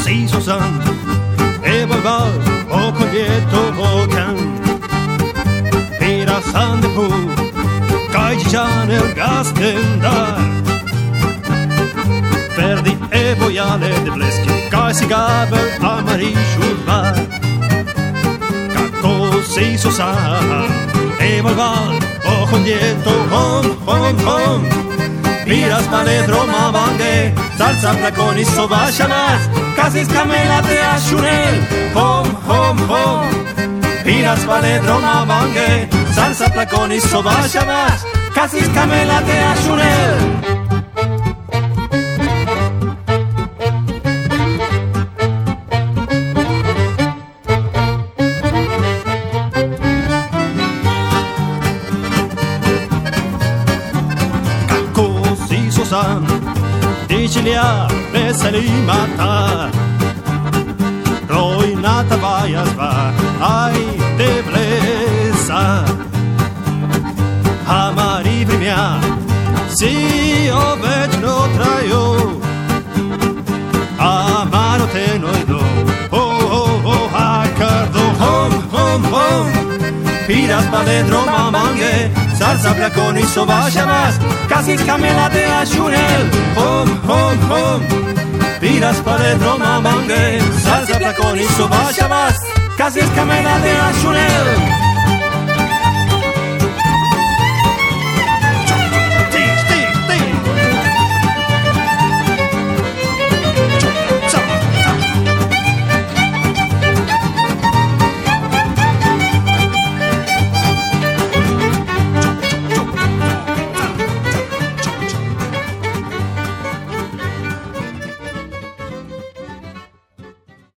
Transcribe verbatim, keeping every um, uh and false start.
precis och sant. Det var val och konjet och kan. Pera sande på Kajtjaner gasten där. Verdi e voiale de bleski Casi gabel amarillo var. Caco si so san E volval o condietto hom hom hom. Miras maledro mavange Salsa placonis so vasha más. Casi scamela te ashunel hom hom hom. Miras maledro mavange Salsa placonis so vasha más. Casi scamela te ashunel. Dicilia veseli mata Rojnata vaja zva Aj te blesa Amari vrimja Si ovečno traju Amaro te nojdo Oh, oh, oh, hakardo Hom, hom, hom Piras paledro mamange Salsa placonis so vasha más. Casi scamela de ashunel hom, hom, hom. Piras paledro mamange Salsa placonis so vasha más. Casi scamela de ashunel.